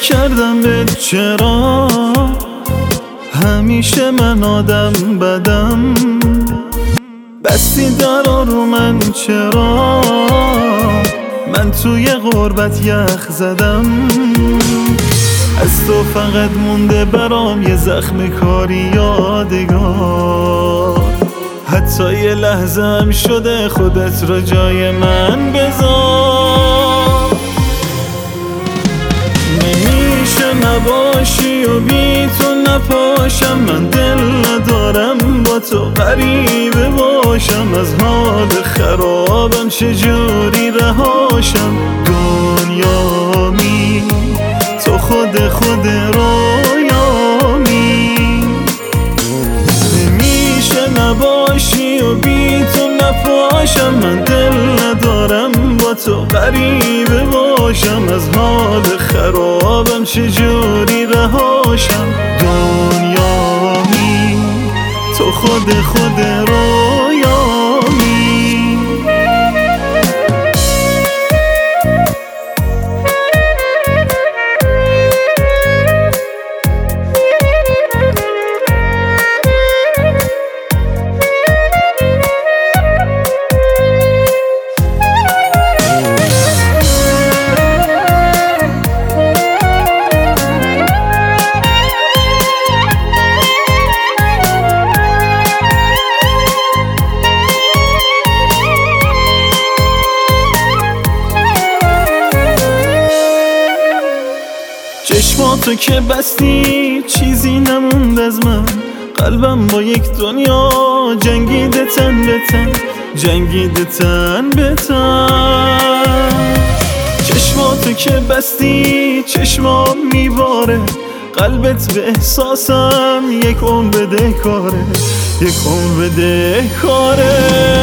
نکردم به چرا همیشه من آدم بدم، بستی درا رو من چرا من توی غربت یخ زدم. از تو فقط مونده برام یه زخم کاری یادگار، حتی یه لحظه هم شده خودت را جای من بذار. نمیشه نباشی و بی تو نپاشم، من دل ندارم با تو غریبه باشم، از حال خرابم چجوری رهاشم. دنیامی تو خود رویامی، نمیشه نباشی و بی تو نپاشم، من دل ندارم با تو غریبه باشم، از حال خرابم چجوری رهاشم. دنیامی تو خود رویامی. چشماتو که بستی چیزی نموند از من، قلبم با یک دنیا جنگیده تن به تن، جنگیده تن به تن. چشماتو که بستی چشمام میباره، قلبت به احساسم یک عمر بده کاره، یک عمر بده کاره.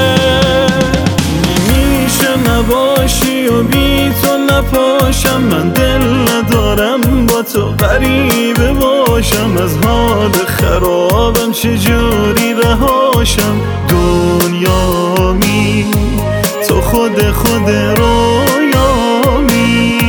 نمیشه نباشی و بی تو نپاشم، من دل ندارم با تو غریبه باشم، از حال خرابم چجوری رهاشم. دنیامی تو خود رویامی،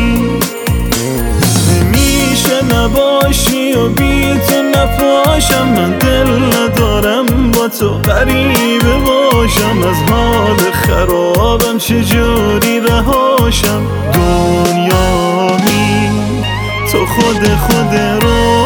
نمیشه نباشی و بی تو نپاشم، من دل ندارم با تو غریبه باشم، از حال خرابم چجوری رهاشم. دنیامی تو خود رویامی.